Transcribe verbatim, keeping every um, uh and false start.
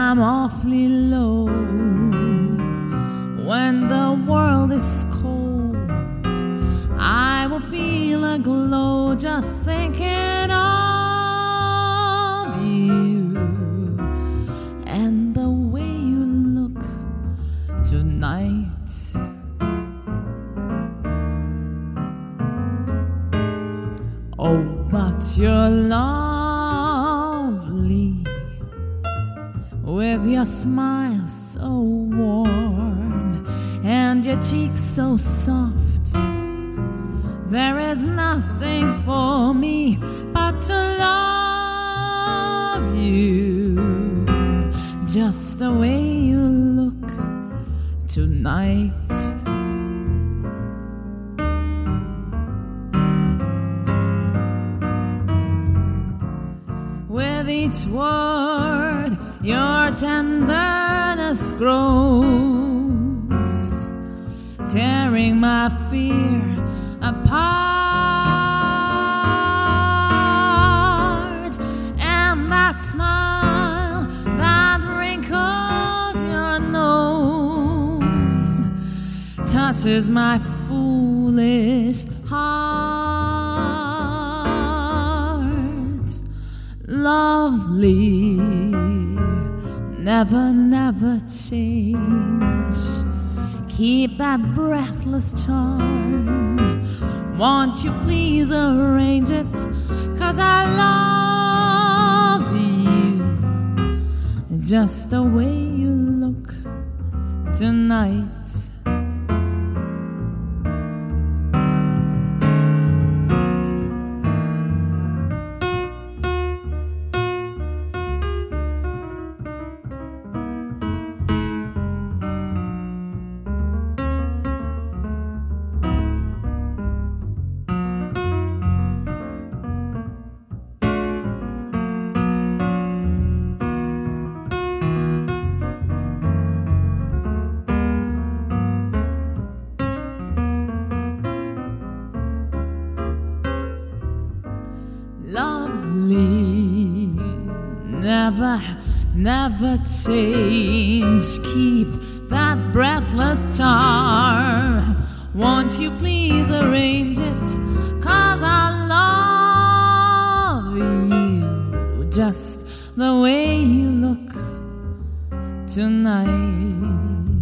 I'm awfully low, when the world is cold, I will feel a glow just thinking of you and the way you look tonight. Oh, but you're lovely, with your smile so warm and your cheeks so soft. There is nothing for me but to love you, just the way you look tonight. With each word, your tenderness grows, tearing my fear apart. And that smile that wrinkles your nose touches my foolish heart. Lovely, never, never change. Keep that breathless charm. Won't you please arrange it? 'Cause I love you, just the way you look tonight. Lovely, never, never change. Keep that breathless charm. Won't you please arrange it? 'Cause I love you, just the way you look tonight.